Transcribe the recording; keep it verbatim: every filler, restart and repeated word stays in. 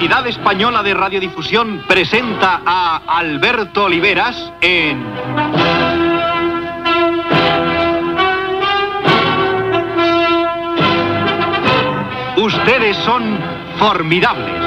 Sociedad Española de Radiodifusión presenta a Alberto Oliveras en... Ustedes son formidables.